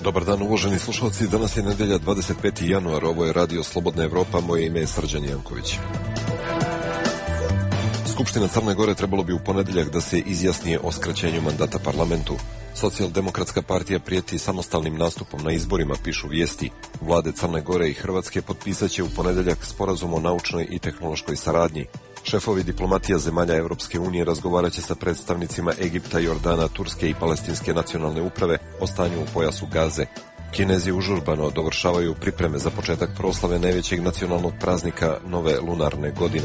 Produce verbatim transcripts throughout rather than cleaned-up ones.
Dobar dan, uvaženi slušalci. Danas je nedelja, dvadeset peti januar. Ovo je Radio Slobodna Evropa. Moje ime je Srđan Janković. Skupština Crne Gore trebalo bi u ponedeljak da se izjasni o skraćenju mandata parlamentu. Socijaldemokratska partija prijeti samostalnim nastupom na izborima, pišu vijesti. Vlade Crne Gore i Hrvatske potpisaće u ponedeljak sporazum o naučnoj i tehnološkoj saradnji. Šefovi diplomatija zemalja Evropske unije razgovarat će sa predstavnicima Egipta, Jordana, Turske i Palestinske nacionalne uprave o stanju u pojasu Gaze. Kinezi užurbano dovršavaju pripreme za početak proslave najvećeg nacionalnog praznika nove lunarne godine.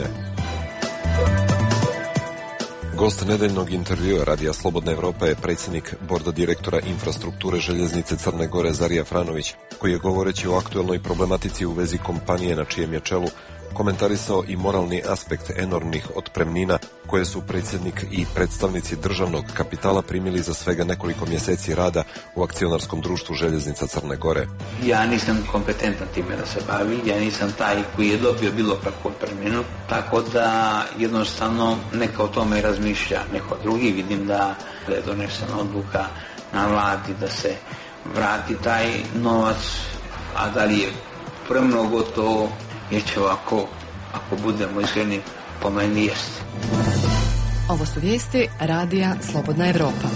Gost nedeljnog intervjua Radija Slobodna Evropa je predsjednik borda direktora infrastrukture željeznice Crne Gore Zarija Franović, koji je govoreći o aktuelnoj problematici u vezi kompanije na čijem je čelu komentarisao i moralni aspekt enormnih otpremnina koje su predsjednik i predstavnici državnog kapitala primili za svega nekoliko mjeseci rada u akcionarskom društvu Željeznica Crne Gore. Ja nisam kompetentan time da se bavi, ja nisam taj koji je dobio bilo kakvu otpremninu, tako da jednostavno neka o tome razmišlja neko drugi. Vidim da je donesena odluka na vladi da se vrati taj novac, a da li je premnogo to, jer će ovako, ako budemo iskreni, po meni jeste. Ovo su vijesti Radija Slobodna Evropa.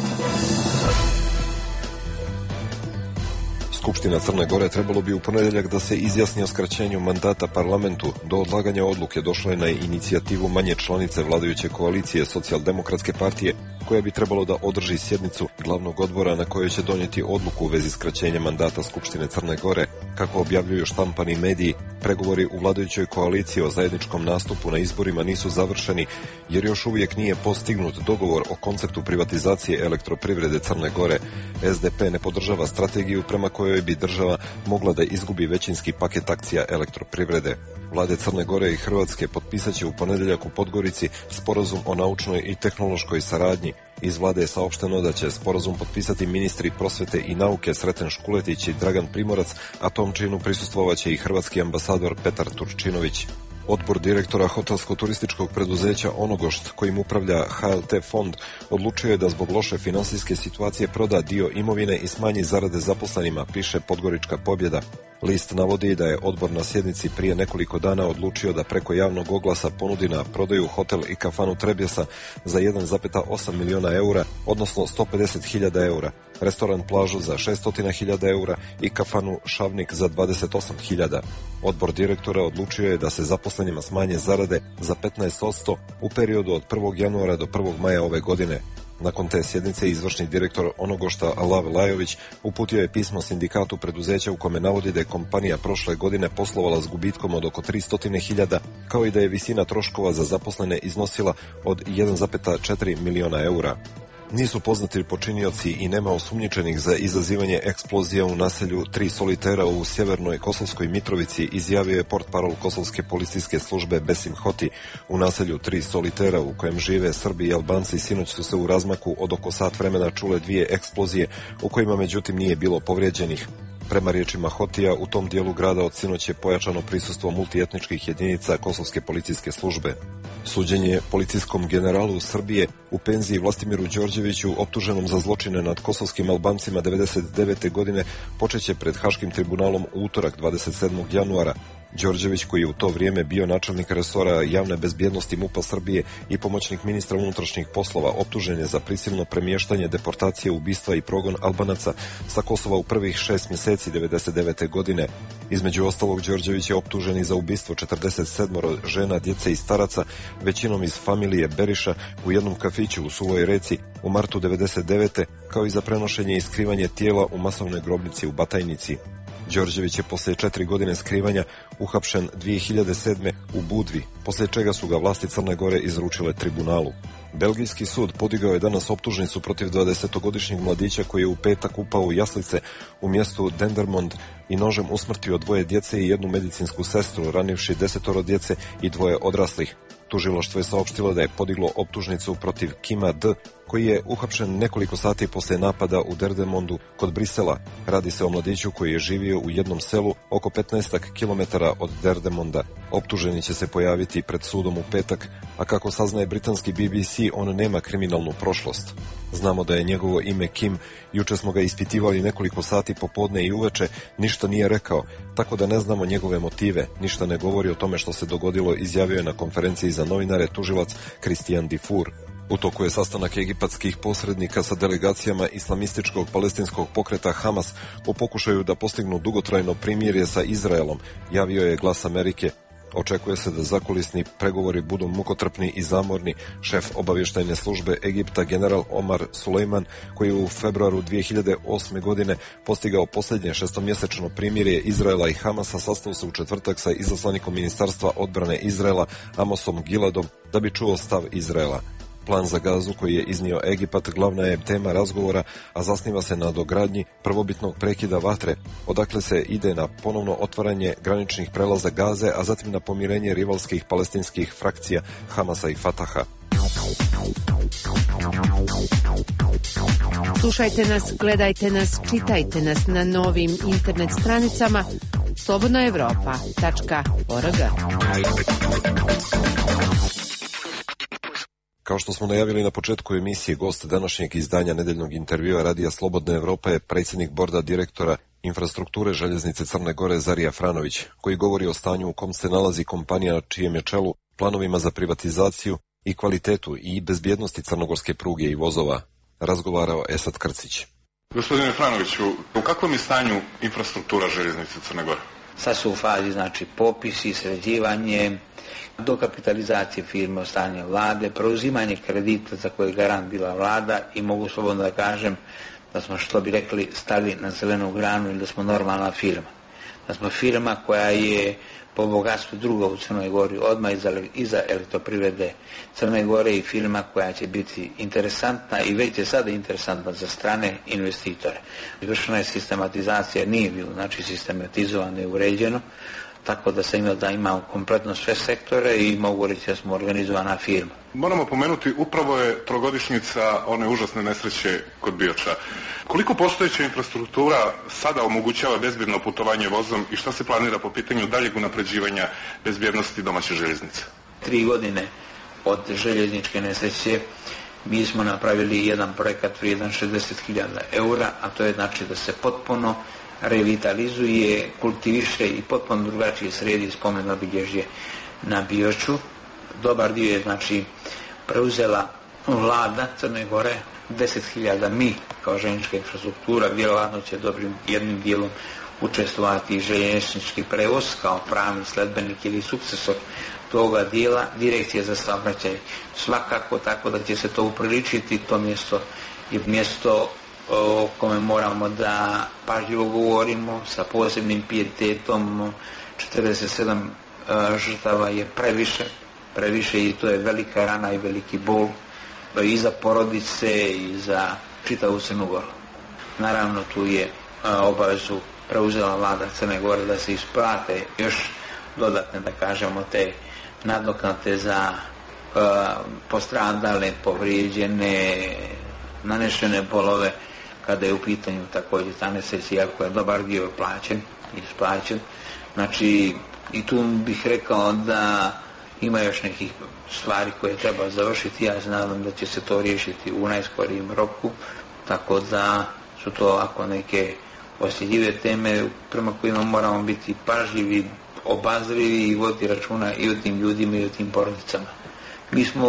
Skupština Crne Gore trebalo bi u ponedeljak da se izjasni o skraćenju mandata parlamentu. Do odlaganja odluke došlo je na inicijativu manje članice vladajuće koalicije Socijaldemokratske partije, koja bi trebalo da održi sjednicu glavnog odbora na kojoj će donijeti odluku u vezi skraćenja mandata Skupštine Crne Gore. Kako objavljuju štampani mediji, pregovori u vladajućoj koaliciji o zajedničkom nastupu na izborima nisu završeni, jer još uvijek nije postignut dogovor o konceptu privatizacije elektroprivrede Crne Gore. S D P ne podržava strategiju prema kojoj bi država mogla da izgubi većinski paket akcija elektroprivrede. Vlade Crne Gore i Hrvatske potpisat će u ponedeljak u Podgorici sporazum o naučnoj i tehnološkoj saradnji. Iz vlade je saopšteno da će sporazum potpisati ministri prosvete i nauke Sreten Škuletić i Dragan Primorac, a tom činu prisustvovaće i hrvatski ambasador Petar Turčinović. Odbor direktora hotelsko-turističkog preduzeća Onogošt, kojim upravlja H L T fond, odlučio je da zbog loše finansijske situacije proda dio imovine i smanji zarade zaposlenima, piše Podgorička Pobjeda. List navodi da je odbor na sjednici prije nekoliko dana odlučio da preko javnog oglasa ponudi na prodaju hotel i kafanu Trebjesa za jedan zarez osam miliona eura, odnosno sto pedeset hiljada eura, restoran Plažu za šesto hiljada eura i kafanu Šavnik za dvadeset osam hiljada. Odbor direktora odlučio je da se zaposlenima smanje zarade za petnaest posto u periodu od prvog januara do prvog maja ove godine. Nakon te sjednice izvršni direktor Onogošta Alav Lajović uputio je pismo sindikatu preduzeća u kome navodi da je kompanija prošle godine poslovala s gubitkom od oko tristo hiljada, kao i da je visina troškova za zaposlene iznosila od jedan zarez četiri miliona eura. Nisu poznati počinioci i nema osumnjičenih za izazivanje eksplozija u naselju Tri Solitera u sjevernoj Kosovskoj Mitrovici, izjavio je portparol Kosovske policijske službe Besim Hoti. U naselju Tri Solitera, u kojem žive Srbi i Albanci, sinoć su se u razmaku od oko sat vremena čule dvije eksplozije, u kojima međutim nije bilo povrijeđenih. Prema riječima Hotija, u tom dijelu grada od sinoć je pojačano prisustvo multietničkih jedinica Kosovske policijske službe. Suđenje policijskom generalu Srbije u penziji Vlastimiru Đorđeviću, optuženom za zločine nad kosovskim Albancima devedeset devete godine, počeće pred Haškim tribunalom u utorak dvadeset sedmog januara. Đorđević, koji je u to vrijeme bio načelnik resora javne bezbjednosti MUP-a Srbije i pomoćnik ministra unutrašnjih poslova, optužen je za prisilno premještanje, deportacije, ubistva i progon Albanaca sa Kosova u prvih šest mjeseci devedeset devete godine. Između ostalog, Đorđević je optužen i za ubistvo četrdeset sedam žena, djece i staraca, većinom iz familije Beriša, u jednom kafiću u Suvoj Reci u martu devedeset devete, kao i za prenošenje i skrivanje tijela u masovnoj grobnici u Batajnici. Đorđević je poslije četiri godine skrivanja uhapšen dvije hiljade sedme u Budvi, poslije čega su ga vlasti Crne Gore izručile tribunalu. Belgijski sud podigao je danas optužnicu protiv dvadesetogodišnjeg mladića koji je u petak upao u jaslice u mjestu Dendermond i nožem usmrtio dvoje djece i jednu medicinsku sestru, ranivši desetoro djece i dvoje odraslih. Tužilaštvo je saopštilo da je podiglo optužnicu protiv Kima D, koji je uhapšen nekoliko sati poslije napada u Derdemondu kod Brisela. Radi se o mladiću koji je živio u jednom selu oko petnaest kilometara od Derdemonda. Optuženi će se pojaviti pred sudom u petak, a kako saznaje britanski B B C, on nema kriminalnu prošlost. Znamo da je njegovo ime Kim, juče smo ga ispitivali nekoliko sati popodne i uveče, ništa nije rekao, tako da ne znamo njegove motive, ništa ne govori o tome što se dogodilo, izjavio je na konferenciji za novinare tužilac Christian Dufour. U toku je sastanak egipatskih posrednika sa delegacijama islamističkog palestinskog pokreta Hamas u pokušaju da postignu dugotrajno primirje sa Izraelom, javio je Glas Amerike. Očekuje se da zakulisni pregovori budu mukotrpni i zamorni. Šef obavještajne službe Egipta general Omar Sulejman, koji je u februaru dvije hiljade osme godine postigao posljednje šestomjesečno primirje Izraela i Hamasa, sastao se u četvrtak sa izaslanikom Ministarstva odbrane Izraela Amosom Giladom da bi čuo stav Izraela. Plan za Gazu koji je iznio Egipat glavna je tema razgovora, a zasniva se na dogradnji prvobitnog prekida vatre, odakle se ide na ponovno otvaranje graničnih prelaza Gaze, a zatim na pomirenje rivalskih palestinskih frakcija Hamasa i Fataha. Slušajte nas, gledajte nas, čitajte nas na novim internet stranicama slobodna evropa tačka org. Kao što smo najavili na početku emisije, gost današnjeg izdanja nedeljnog intervjua Radija Slobodna Evropa je predsjednik borda direktora infrastrukture željeznice Crne Gore Zarija Franović, koji govori o stanju u kom se nalazi kompanija na čijem je čelu, planovima za privatizaciju i kvalitetu i bezbjednosti crnogorske pruge i vozova. Razgovarao Esad Krcić. Gospodine Franoviću, u kakvom je stanju infrastruktura željeznice Crne Gore? Sad su u fazi, znači, popisi, sređivanje, dokapitalizacije firme od strane vlade, preuzimanje kredita za koje je garant bila vlada i mogu slobodno da kažem da smo, što bi rekli, stali na zelenu granu ili da smo normalna firma. Da smo firma koja je po bogatstvu druga u Crnoj Gori, odmah iza, iza elektroprivrede Crne Gore, i firma koja će biti interesantna i već je sada interesantna za strane investitore. Izvršena je sistematizacija, nije bilo, znači sistematizovano i uređeno, tako da se ima da imamo kompletno sve sektore i mogu reći da smo organizovana firma. Moramo pomenuti, upravo je trogodišnjica one užasne nesreće kod Bioča. Koliko postojeća infrastruktura sada omogućava bezbjedno putovanje vozom i šta se planira po pitanju daljeg unapređivanja bezbjednosti domaće željeznice? Tri godine od željezničke nesreće mi smo napravili jedan projekat vrijedan šezdeset hiljada eura, a to je znači da se potpuno revitalizuje, kultiviše i potpuno drugačije sredi spomen obilježje na Bioču. Dobar dio je, znači, preuzela vlada Crne Gore, deset hiljada mi kao željeznička infrastruktura, vjerovatno će dobrim jednim dijelom učestvovati i željeznički prevoz kao pravni sledbenik ili sukcesor toga dijela. Direkcija za saobraćaj svakako, tako da će se to upriličiti. To mjesto je mjesto o kome moramo da pažljivo govorimo, sa posebnim pijetetom. četrdeset sedam žrtava je previše, previše i to je velika rana i veliki bol i za porodice i za čitavu Crnu Goru. Naravno, tu je obavezu preuzela vlada Crne Gore da se isplate još dodatne, da kažemo, te nadoknade za uh, postradale, povrijeđene, nanešene bolove, kada je u pitanju također ta nesreća, iako je dobar dio plaćen, isplaćen. Znači, i tu bih rekao da ima još nekih stvari koje treba završiti. Ja se nadam da će se to riješiti u najskorijem roku, tako da su to ako neke osjetljive teme prema kojima moramo biti pažljivi, obazrivi i voditi računa i o tim ljudima i o tim porodicama. Mi smo,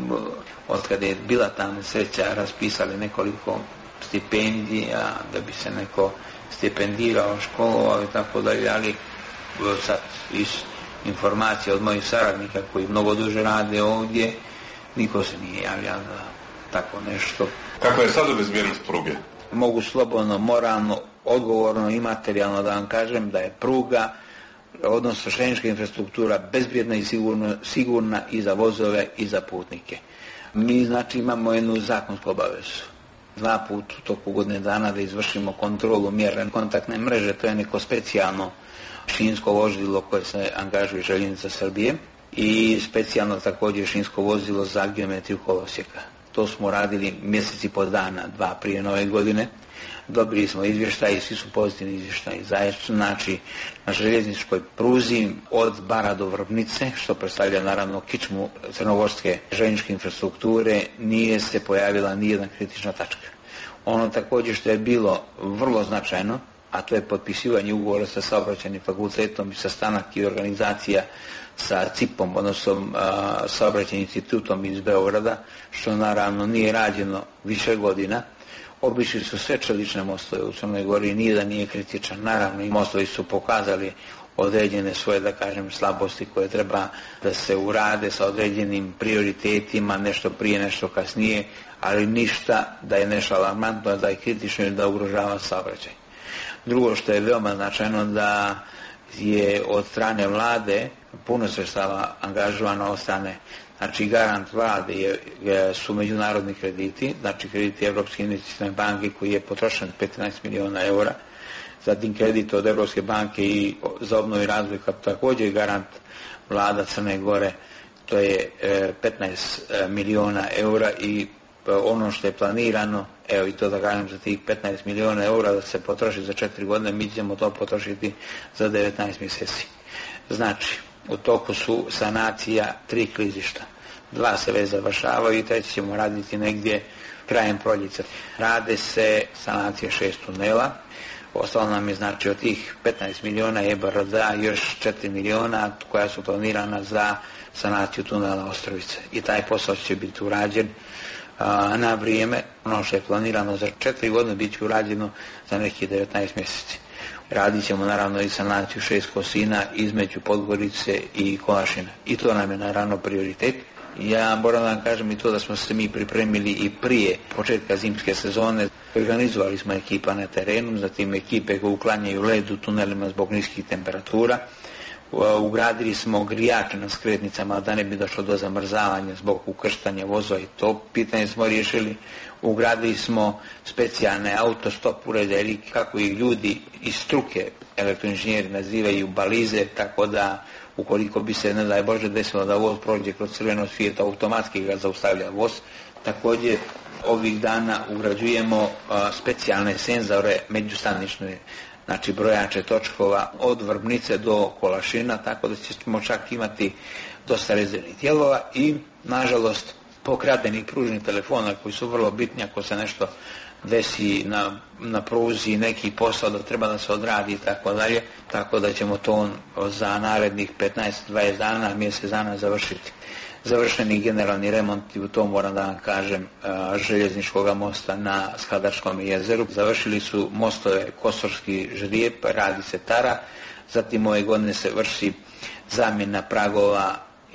od kada je bila ta nesreća, raspisali nekoliko stipendija da bi se neko stipendirao, školovao i tako dalje, ali sad iz informacije od mojih saradnika koji mnogo duže rade ovdje, niko se nije javljao za tako nešto. Kako je sad bezbjednost pruge? Mogu slobodno, moralno, odgovorno i materijalno da vam kažem da je pruga, odnosno željeznička infrastruktura, bezbjedna i sigurno, sigurna i za vozove i za putnike. Mi, znači, imamo jednu zakonsku obavezu. Dva put u toku godine dana da izvršimo kontrolu mjerne kontaktne mreže, to je neko specijalno šinsko vozilo koje se angažuje Željeznica Srbije i specijalno također šinsko vozilo za geometriju kolosijeka. To smo radili mjeseci po dana, dva prije nove godine. Dobili smo izvještaj i svi su pozitivni izvještaji. Znači, na željezničkoj pruzi od Bara do Vrbnice, što predstavlja naravno kičmu crnogorske željezničke infrastrukture, nije se pojavila nijedna kritična tačka. Ono također što je bilo vrlo značajno, a to je potpisivanje ugovora sa saobraćajnim fakultetom i sastanak i organizacija sa C I P-om, odnosno saobraćajnim institutom iz Beograda, što naravno nije rađeno više godina. Obišli su sve čelične mostove u Crnoj Gori, nijedan nije kritičan. Naravno, i mostovi su pokazali određene svoje, da kažem, slabosti koje treba da se urade sa određenim prioritetima, nešto prije, nešto kasnije, ali ništa da je nešto alarmantno, da je kritično ili da ugrožava saobraćaj. Drugo što je veoma značajno, da je od strane vlade puno sredstava angažovano od strane, znači garant vlade je, su međunarodni krediti, znači krediti Evropske investicione banke koji je potrošen petnaest miliona eura, zatim kredit od Evropske banke i za obnovu i razvoj također garant vlada Crne Gore, to je petnaest miliona eura i ono što je planirano, evo i to da kažem za tih petnaest miliona eura da se potroši za četiri godine, mi ćemo to potrošiti za devetnaest mjeseci. Znači, u toku su sanacija tri klizišta. Dva se već završavaju i treći ćemo raditi negdje krajem proljeća. Rade se sanacije šest tunela. Ostalo nam je, znači, od tih petnaest miliona E B R D-a još četiri miliona koja su planirana za sanaciju tunela Ostrovice. I taj posao će biti urađen a, na vrijeme. Ono što je planirano za četiri godine bit će urađeno za nekih devetnaest mjeseci. Radit ćemo naravno i sanaciju šest kosina između Podgorice i Kolašina. I to nam je naravno prioritet. Ja moram da vam kažem i to da smo se mi pripremili i prije početka zimske sezone. Organizovali smo ekipa na terenu, zatim ekipe koje uklanjaju led u tunelima zbog niskih temperatura. Ugradili smo grijače na skretnicama da ne bi došlo do zamrzavanja zbog ukrštanja vozova i to pitanje smo riješili. Ugradili smo specijalne autostop uređaje ili kako ih ljudi iz struke elektroinženjeri nazivaju balize, tako da ukoliko bi se, ne daj Bože, desilo da voz prođe kroz crveno svjetlo, automatski ga zaustavlja voz. Također ovih dana ugrađujemo a, specijalne senzore međustanične, znači brojače točkova od Vrbnice do Kolašina, tako da ćemo čak imati dosta rezervnih dijelova i, nažalost, pokradenih pružnih telefona koji su vrlo bitni ako se nešto desi na, na pruzi, neki posao da treba da se odradi i tako dalje, tako da ćemo to za narednih petnaest do dvadeset dana, mjesec dana završiti. Završeni generalni remont, i u tom moram da vam kažem, željezničkog mosta na Skadarskom jezeru. Završili su mostove Kosorski ždrijeb, radi se Tara, zatim ove godine se vrši zamjena pragova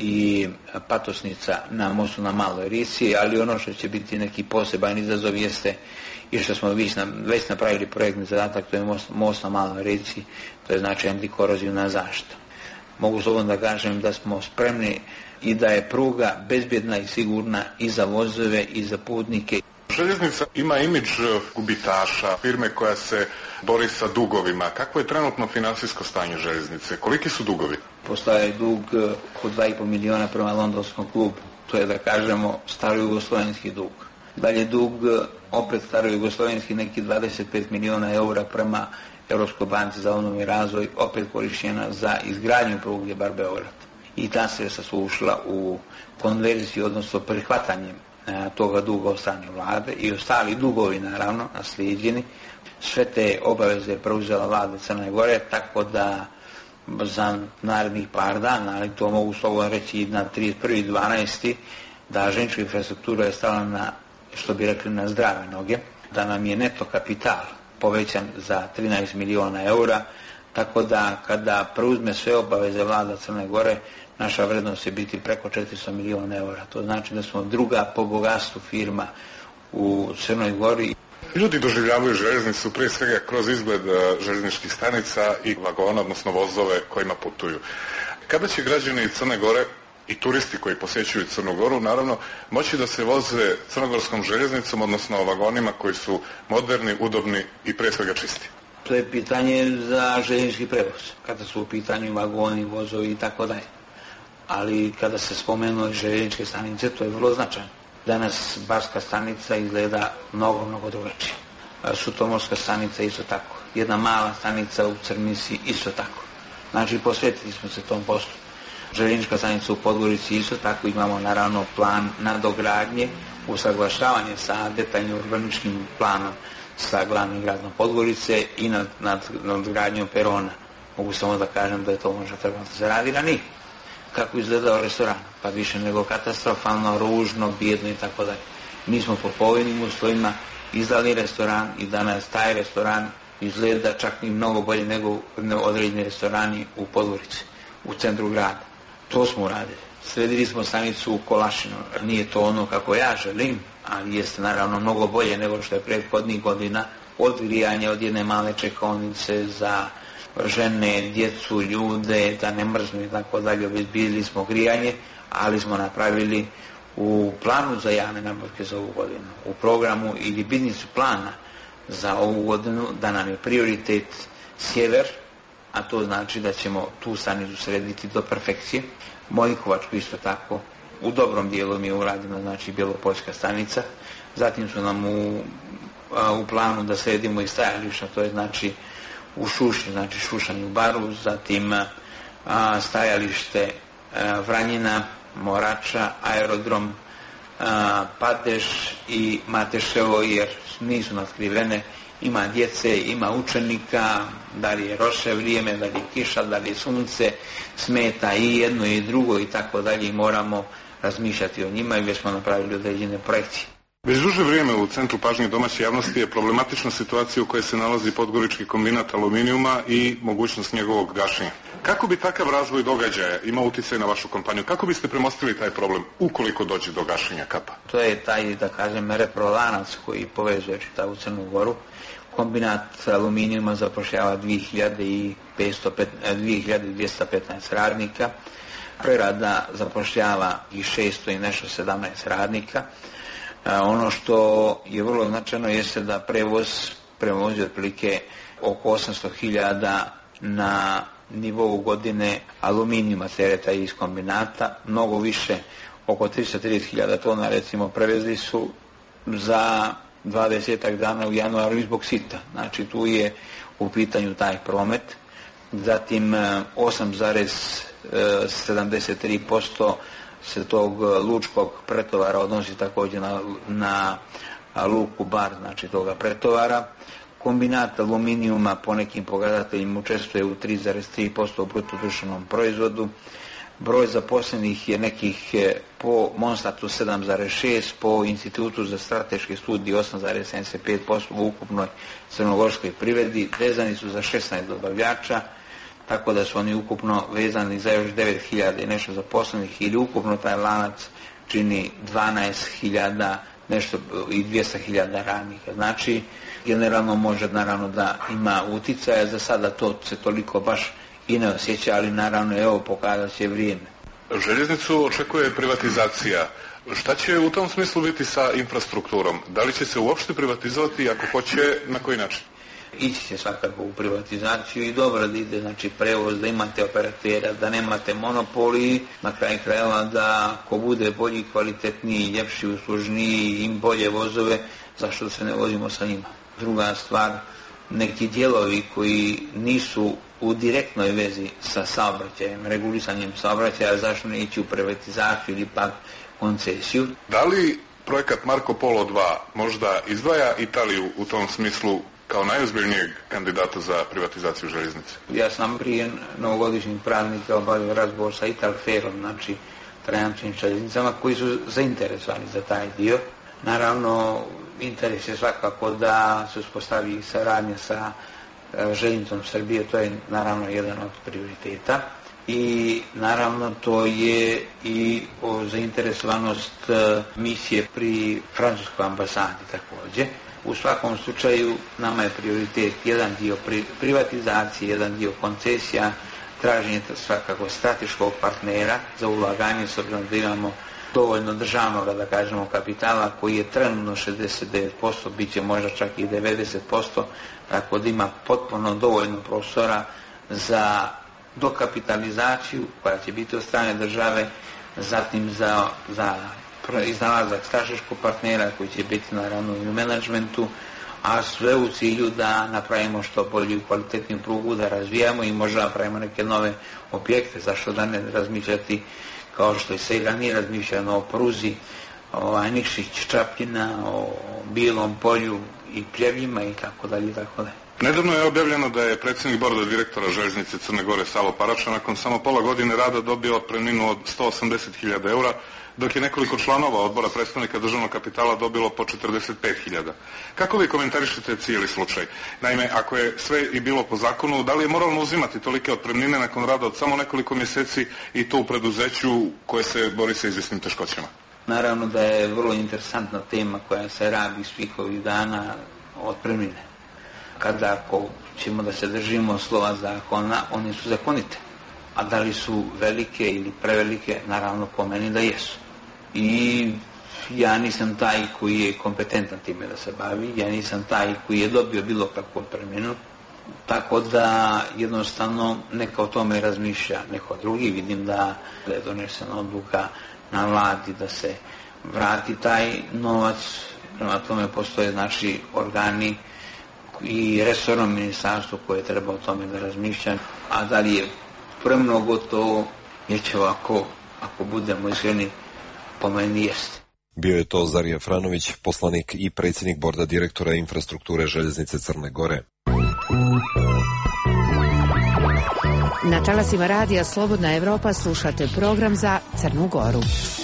i patosnica na mostu na Maloj Risi, ali ono što će biti neki poseban izazov jeste i što smo već, na, već napravili projektni zadatak, to je most, most na Maloj Risi, to je znači antikorozivna zaštita. Mogu slobodno da kažem da smo spremni i da je pruga bezbjedna i sigurna i za vozove i za putnike. Željeznica ima imidž gubitaša, firme koja se bori sa dugovima. Kakvo je trenutno financijsko stanje željeznice? Koliki su dugovi? Postoje dug oko dva i pol miliona prema londonskom klubu. To je, da kažemo, starojugoslovenski dug. Dalje dug, opet starojugoslovenski, neki dvadeset pet miliona eura prema Europskoj banci za obnovu i razvoj, opet korišćena za izgradnju pruge Bar-Beograd. I ta sredstva su ušla u konverziju, odnosno prihvatanjem toga duga od strane vlade i ostali dugovi, naravno, naslijeđeni. Sve te obaveze je preuzela vlada Crne Gore, tako da za narednih par dana, ali to mogu slobodno reći i na trideset prvi dvanaesti da željeznička infrastruktura je stala na, što bi rekli, na zdrave noge, da nam je neto kapital povećan za trinaest miliona eura, tako da kada preuzme sve obaveze vlada Crne Gore, naša vrednost će biti preko četiristo miliona eura. To znači da smo druga po bogatstvu firma u Crnoj Gori. Ljudi doživljavaju željeznicu prije svega kroz izgled željezničkih stanica i vagona, odnosno vozove kojima putuju. Kada će građani Crne Gore i turisti koji posjećuju Crnu Goru, naravno, moći da se voze crnogorskom željeznicom, odnosno vagonima koji su moderni, udobni i prije svega čisti? To je pitanje za željeznički prevoz, kada su u pitanju vagoni, vozovi i tako dalje. Ali kada se spomenuo željezničke stanice, to je vrlo značajno. Danas Barska stanica izgleda mnogo, mnogo drugačije. Sutomorska stanica isto tako. Jedna mala stanica u Crmisi isto tako. Znači, posvetili smo se tom poslu. Željeznička stanica u Podgorici isto tako. Imamo naravno plan nadogradnje, usaglašavanje sa detaljnim urbaničkim planom sa glavnim gradom Podgorice i nad, nad, nadgradnjom perona. Mogu samo da kažem da je to možda trebalo da se radi ranije. Kako izgledao restoran? Pa više nego katastrofalno, ružno, bijedno i tako dalje. Mi smo po povoljnim uslovima izdali restoran i danas taj restoran izgleda čak i mnogo bolje nego određeni restorani u Podgorici, u centru grada. To smo uradili. Sredili smo stanicu u Kolašinu. Nije to ono kako ja želim, ali jeste naravno mnogo bolje nego što je prethodnih godina. Od grijanja, od jedne male čekaonice za žene, djecu, ljude, da ne mrznu i tako dalje, obezbijedili smo grijanje, ali smo napravili u planu za javne nabavke za ovu godinu, u programu ili biznisu plana za ovu godinu, da nam je prioritet sjever, a to znači da ćemo tu stanicu srediti do perfekcije. Mojkovačku isto tako, u dobrom dijelu mi je urađeno, znači Bjelopoljska stanica. Zatim su nam u, a, u planu da sredimo i stajališta, to je znači u Šušnju, znači Šušanj u Baru, zatim a, stajalište a, Vranjina, Morača, aerodrom, a, Padeš i Mateševo, jer nisu natkrivene. Ima djece, ima učenika, da li je roše vrijeme, da li je kiša, da li je sunce, smeta i jedno i drugo i tako dalje, i moramo razmišljati o njima i već smo napravili određene projekcije. Već duže vrijeme u centru pažnje domaće javnosti je problematična situacija u kojoj se nalazi Podgorički kombinat aluminijuma i mogućnost njegovog gašenja. Kako bi takav razvoj događaja imao utjecaj na vašu kompaniju? Kako biste premostili taj problem ukoliko dođe do gašenja Kapa? To je taj, da kažem, reprolanac koji povezuje čitavu Crnu Goru. Kombinat aluminijuma zapošljava dvije hiljade dvjesto petnaest radnika. Prerada zapošljava i šesto i nešto sedamnaest radnika. Ono što je vrlo značajno jeste da prevoz prevozi otprilike oko osamsto hiljada na nivou godine aluminijuma tereta iz kombinata, mnogo više, oko tristo trideset hiljada tona recimo prevezli su za dvadesetak dana u januaru zbog sita. Znači tu je u pitanju taj promet. Zatim osam zarez sedamdeset tri posto se tog lučkog pretovara odnosi također na, na luku Bar, znači toga pretovara. Kombinat aluminijuma po nekim pokazateljima učestvuje u tri zarez tri posto u bruto društvenom proizvodu. Broj zaposlenih je nekih po Monstatu sedam zarez šest, po Institutu za strateške studije osam zarez sedamdeset pet posto u ukupnoj crnogorskoj privredi. Vezani su za šesnaest dobavljača, tako da su oni ukupno vezani za još devet hiljada i nešto zaposlenih, ili ukupno taj lanac čini dvanaest hiljada nešto i dvjesto hiljada radnika. Znači, generalno može naravno da ima uticaja, za sada to se toliko baš i ne osjeća, ali naravno evo pokazat će vrijeme. Željeznicu očekuje privatizacija. Šta će u tom smislu biti sa infrastrukturom? Da li će se uopšte privatizovati, ako hoće, na koji način? Ići će svakako u privatizaciju i dobro da ide, znači prevoz, da imate operatera, da nemate monopoli, na kraju krajeva da ko bude bolji, kvalitetniji, ljepši, uslužniji, im bolje vozove, zašto se ne vozimo sa njima. Druga stvar, neki dijelovi koji nisu u direktnoj vezi sa saobraćajem, regulisanjem saobraćaja, zašto ne ići u privatizaciju ili pak koncesiju. Da li projekat Marko Polo dva možda izdvaja Italiju u tom smislu kao najozbiljnijeg kandidata za privatizaciju željeznice? Ja sam prije novogodišnjih praznika obavio razgovor sa Italferom, znači talijanskim željeznicama, koji su zainteresovani za taj dio. Naravno, interes je svakako da se uspostavi saradnja sa željeznicom Srbije, to je naravno jedan od prioriteta. I naravno to je i o zainteresovanost misije pri francuskoj ambasadi također. U svakom slučaju nama je prioritet jedan dio privatizacije, jedan dio koncesija, traženje svakako strateškog partnera za ulaganje, s obzirom da imamo dovoljno državnog, da kažemo, kapitala koji je trenutno šezdeset devet posto, bit će možda čak i devedeset posto, tako da ima potpuno dovoljno prostora za dokapitalizaciju koja će biti od strane države, zatim za, za iznalazak strateškog partnera koji će biti naravno i u menadžmentu, a sve u cilju da napravimo što bolju i kvalitetniju prugu, da razvijamo i možda napravimo neke nove objekte. Zašto da ne razmišljati kao što je se i ranije razmišljano o pruzi, o Nikšić, Čapljina, o Bilom polju i Pljevljima i tako dalje i tako dalje. Nedavno je objavljeno da je predsjednik borda direktora Željeznice Crne Gore Savo Parača nakon samo pola godine rada dobio otpremninu od sto osamdeset hiljada eura, dok je nekoliko članova odbora predstavnika državnog kapitala dobilo po četrdeset pet hiljada. Kako vi komentarišete cijeli slučaj? Naime, ako je sve i bilo po zakonu, da li je moralno uzimati tolike otpremnine nakon rada od samo nekoliko mjeseci i to u preduzeću koje se bori sa izvjesnim teškoćama? Naravno da je vrlo interesantna tema koja se rabi svih ovih dana otpremnine. Kada ako ćemo da se držimo slova zakona, one su zakonite. A da li su velike ili prevelike, naravno po meni da jesu. I ja nisam taj koji je kompetentan time da se bavi, ja nisam taj koji je dobio bilo kakvu otpremninu, tako da jednostavno neka o tome razmišlja neko drugi. Vidim da je donesena odluka na vladi da se vrati taj novac, prema tome postoje naši organi i resorno ministarstvo koje treba o tome da razmišlja, a da li je premnogo to, je će ovako, ako budemo iskreni, po meni jeste. Bio je to Zarija Franović, poslanik i predsjednik borda direktora infrastrukture Željeznice Crne Gore. Na talasima radija Slobodna Evropa slušate program za Crnu Goru.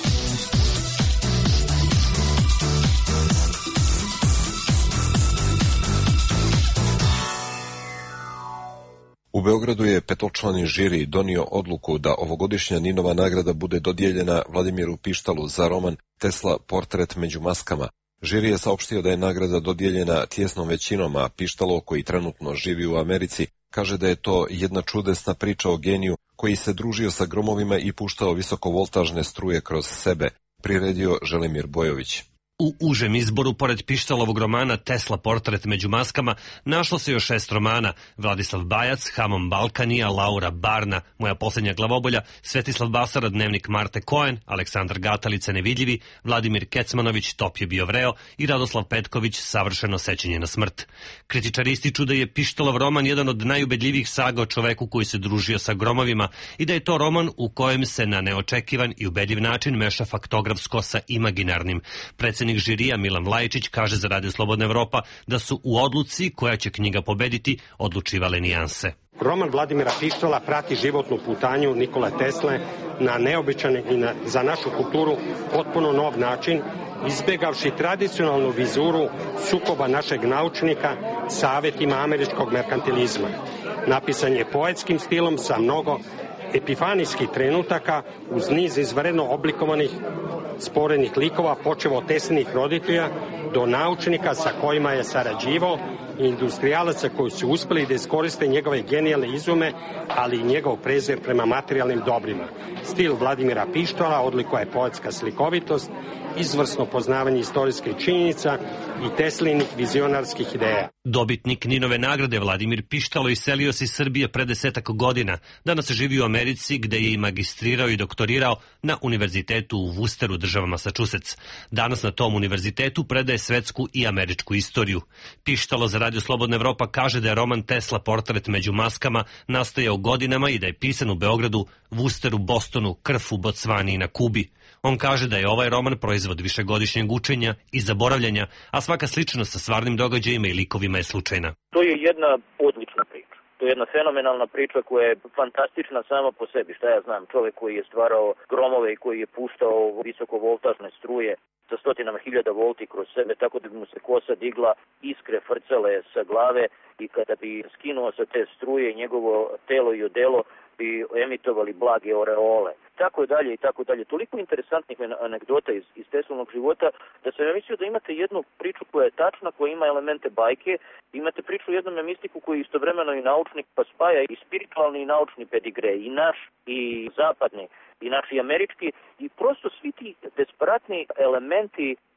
U Beogradu je petočlani žiri donio odluku da ovogodišnja Ninova nagrada bude dodijeljena Vladimiru Pištalu za roman Tesla portret među maskama. Žiri je saopštio da je nagrada dodijeljena tjesnom većinom, a Pištalo, koji trenutno živi u Americi, kaže da je to jedna čudesna priča o geniju koji se družio sa gromovima i puštao visokovoltažne struje kroz sebe, priredio Želimir Bojović. U užem izboru, pored Pištalovog romana Tesla portret među maskama, našlo se još šest romana: Vladislav Bajac, Hamon Balkanija, Laura Barna, Moja posljednja glavobolja, Svetislav Basara, Dnevnik Marte Koen, Aleksandar Gatalica, Nevidljivi, Vladimir Kecmanović, Top je bio vreo i Radoslav Petković, Savršeno sećanje na smrt. Kritičari ističu da je Pištalov roman jedan od najubedljivijih saga o čoveku koji se družio sa gromovima i da je to roman u kojem se na neočekivan i ubedljiv način meša faktografsko sa imaginarnim. Predsjednik žirija Milan Vlajičić kaže za Radio Slobodna Evropa da su u odluci koja će knjiga pobediti odlučivale nijanse. Roman Vladimira Pištala prati životnu putanju Nikole Tesle na neobičan i na, za našu kulturu potpuno nov način, izbjegavši tradicionalnu vizuru sukoba našeg naučnika savjetima američkog merkantilizma. Napisan je poetskim stilom sa mnogo epifanijskih trenutaka uz niz izvanredno oblikovanih sporednih likova, počevo od Teslinih roditelja do naučnika sa kojima je sarađivao i industrijalaca koji su uspjeli da iskoriste njegove genijalne izume, ali i njegov prezir prema materijalnim dobrima. Stil Vladimira Pištala odlikuje poetska slikovitost, izvrsno poznavanje istorijskih činjenica i Teslinih vizionarskih ideja. Dobitnik Ninove nagrade Vladimir Pištalo iselio se iz Srbije pre desetak godina. Danas se živi u Americi, gde je i magistrirao i doktorirao na univerzitetu u Worcesteru, država Massachusetts. Danas na tom univerzitetu predaje svetsku i američku istoriju. Pištalo za Radio Slobodna Evropa kaže da je roman Tesla portret među maskama nastajao godinama i da je pisan u Beogradu, Worcesteru, Bostonu, Krfu, Bocvani i na Kubi. On kaže da je ovaj roman proizvod višegodišnjeg učenja i zaboravljanja, a svaka sličnost sa stvarnim događajima i likovima je slučajna. To je jedna odlična priča. To je jedna fenomenalna priča koja je fantastična sama po sebi. Šta ja znam, čovjek koji je stvarao gromove i koji je puštao visokovoltažne struje sa stotinama hiljada volti kroz sebe, tako da bi mu se kosa digla, iskre frcale sa glave i kada bi skinuo sa te struje njegovo telo i odelo bi emitovali blage oreole. Tako dalje i tako dalje. Toliko interesantnih anegdota iz, iz Teslinog života da sam ja mislio da imate jednu priču koja je tačna, koja ima elemente bajke, imate priču o jednom mistiku koji je istovremeno i naučnik, pa spaja i spiritualni i naučni pedigre, i naš i zapadni, i naš i američki, i prosto svi ti desperatni elementi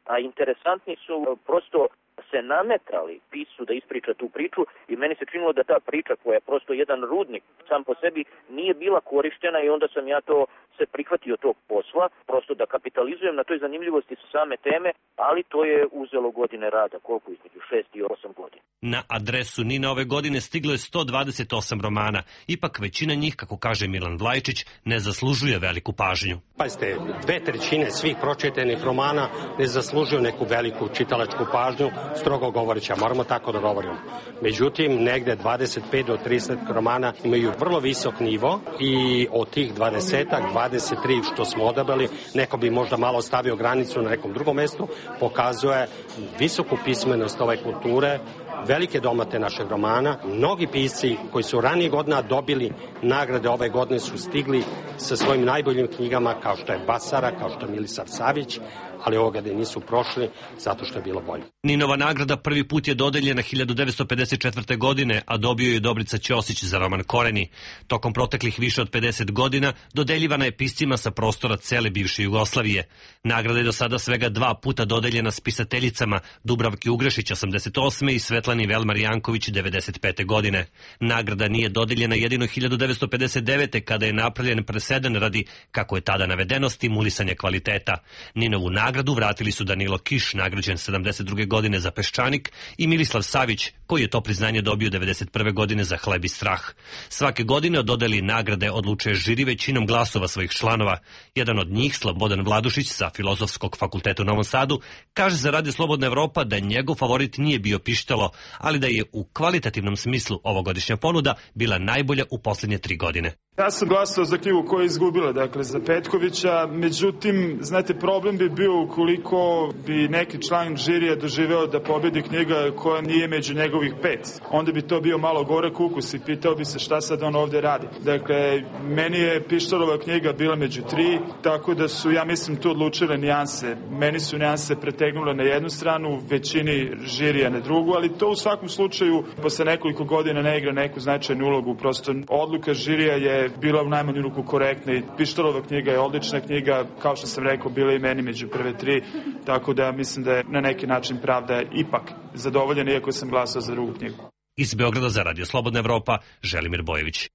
a interesantni su prosto se nametali piscu da ispriča tu priču i meni se činilo da ta priča koja je prosto jedan rudnik sam po sebi nije bila korištena i onda sam ja to se prihvatio tog posla, prosto da kapitalizujem na toj zanimljivosti sa same teme, ali to je uzelo godine rada, koliko između šest i osam godina. Na adresu Nina ove godine stiglo je sto dvadeset osam romana, ipak većina njih, kako kaže Milan Vlajčić, ne zaslužuje veliku pažnju. Pazite, dve trećine svih pročitanih romana ne zaslužuju neku veliku čitalačku pažnju, strogo govoreći, a moramo tako da govorimo. Međutim, negde dvadeset pet do trideset romana imaju vrlo visok nivo i od tih dvadesetak, dvadeset tri što smo odabrali, neko bi možda malo stavio granicu na nekom drugom mestu, pokazuje visoku pismenost ove kulture, velike domate našeg romana. Mnogi pisci koji su ranije godina dobili nagrade ove godine su stigli sa svojim najboljim knjigama, kao što je Basara, kao što je Milisav Savić, ali ovoga da nisu prošli zato što je bilo bolje. Ninova nagrada prvi put je dodeljena hiljadu devetsto pedeset četvrte. godine, a dobio je Dobrica Ćosić za roman Koreni. Tokom proteklih više od pedeset godina dodeljivana je piscima sa prostora cele bivše Jugoslavije. Nagrada je do sada svega dva puta dodeljena spisateljicama Dubravki Ugrešić osamdeset osme. i Svetlani Velmar Janković devedeset pete. godine. Nagrada nije dodeljena jedino hiljadu devetsto pedeset devete. kada je napravljen presedan radi, kako je tada navedeno, stimulisanja kvaliteta. Ninovu nagradu vratili su Danilo Kiš, nagrađen sedamdeset druge. godine za Peščanik, i Milislav Savić, koji je to priznanje dobio devedeset prve. godine za Hleb i strah. Svake godine od dodeli nagrade odlučuje žiri većinom glasova svojih članova. Jedan od njih, Slobodan Vladušić sa Filozofskog fakulteta u Novom Sadu, kaže za Radio Slobodna Evropa da njegov favorit nije bio Pištalo, ali da je u kvalitativnom smislu ovogodišnja ponuda bila najbolja u posljednje tri godine. Ja sam glasao za knjigu koja je izgubila, dakle za Petkovića, međutim, znate, problem bi bio ukoliko bi neki član žirija doživeo da pobedi knjiga koja nije među njegovih pet. Onda bi to bio malo gorak ukus i pitao bi se šta sad on ovde radi. Dakle, meni je Pištalova knjiga bila među tri, tako da su, ja mislim, tu odlučile nijanse. Meni su nijanse pretegnule na jednu stranu, većini žirija na drugu, ali to u svakom slučaju posle nekoliko godina ne igra neku značajnu ulogu. Prosto odluka žirija je bila u najmanju ruku korektna i Pištalova knjiga je odlična knjiga, kao što sam rekao, bila i meni među prve tri, tako da mislim da je na neki način pravda ipak zadovoljena, iako sam glasao za drugu knjigu. Iz Beograda za Radio Slobodna Evropa, Želimir Bojević.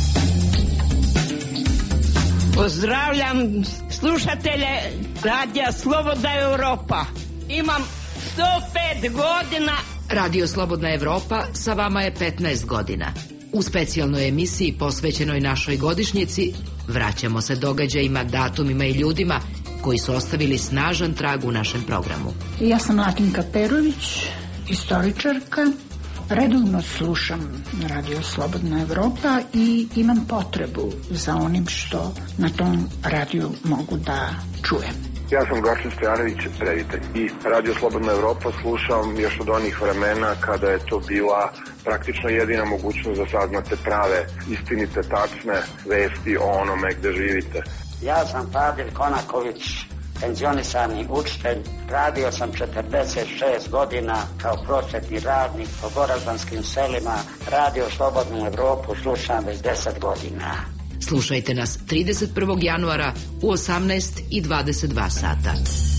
Pozdravljam slušatelje Radija Slobodna Evropa. Imam sto pet godina. Radio Slobodna Evropa sa vama je petnaest godina. U specijalnoj emisiji posvećenoj našoj godišnjici vraćamo se događajima, datumima i ljudima koji su ostavili snažan trag u našem programu. Ja sam Latinka Perović, istoričarka. Redovno slušam Radio Slobodna Evropa i imam potrebu za onim što na tom radiju mogu da čujem. Ja sam Gašin Stojanović, reditelj. I Radio Slobodna Evropa slušam još od onih vremena kada je to bila praktično jedina mogućnost da saznate prave, istinite, tačne vesti o onome gde živite. Ja sam Fadil Konaković, penzionisani učitelj. Radio sam četrdeset šest godina kao prosvetni radnik po goraždanskim selima. Radio Slobodnu Evropu slušam već deset godina. Slušajte nas trideset prvog januara u osamnaest i dvadeset dva sata.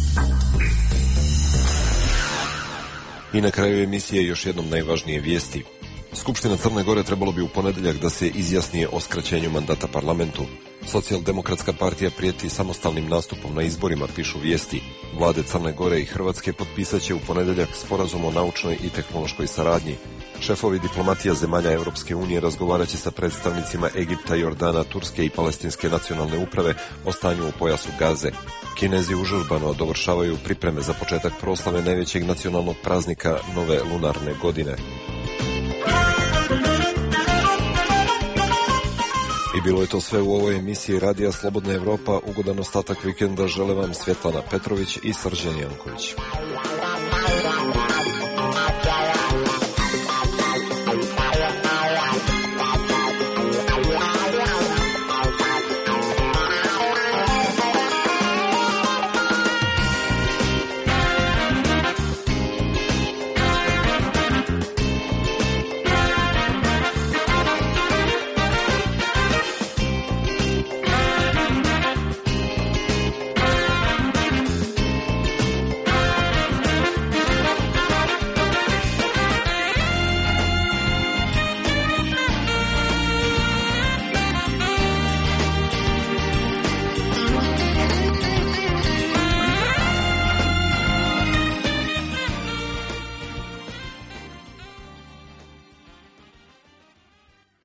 I na kraju emisije još jednom najvažnije vijesti. Skupština Crne Gore trebalo bi u ponedeljak da se izjasni o skraćenju mandata parlamentu. Socijaldemokratska partija prijeti samostalnim nastupom na izborima, pišu vijesti. Vlade Crne Gore i Hrvatske potpisat će u ponedeljak sporazum o naučnoj i tehnološkoj saradnji. Šefovi diplomatija zemalja Europske unije razgovarat će sa predstavnicima Egipta, Jordana, Turske i Palestinske nacionalne uprave o stanju u pojasu Gaze. Kinezi užurbano dovršavaju pripreme za početak proslave najvećeg nacionalnog praznika nove lunarne godine. I bilo je to sve u ovoj emisiji Radija Slobodna Evropa. Ugodan ostatak vikenda žele vam Svetlana Petrović i Srđan Janković.